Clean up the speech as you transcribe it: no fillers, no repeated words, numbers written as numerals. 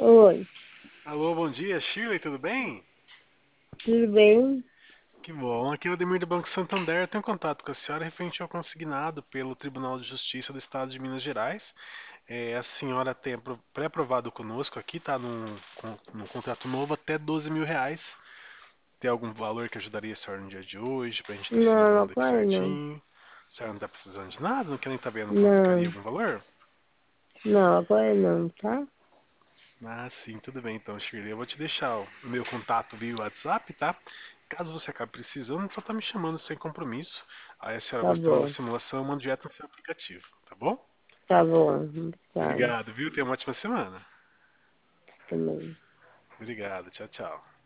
Oi, Alô, bom dia, Shirley, tudo bem? tudo bem? Que bom, aqui é o Ademir do Banco Santander. Eu tenho contato com a senhora referente ao consignado pelo Tribunal de Justiça do Estado de Minas Gerais. A senhora tem pré-aprovado conosco aqui, tá num contrato novo até R$ 12.000. Tem algum valor que ajudaria a senhora no dia de hoje, pra gente estar Não, finalizando aqui agora não. certinho? A senhora não tá precisando de nada? Não quer nem tá vendo quanto ficaria Não, algum valor? não, agora não, tá? Ah, sim, tudo bem então, Shirley. Eu vou te deixar o meu contato via WhatsApp, tá? Caso você acabe precisando, só tá me chamando sem compromisso. Aí a senhora Tá vai ter uma bom, simulação, eu mando direto no seu aplicativo, tá bom? tá bom. Obrigada Obrigado, viu? Tenha uma ótima semana. também. Obrigado, tchau, tchau.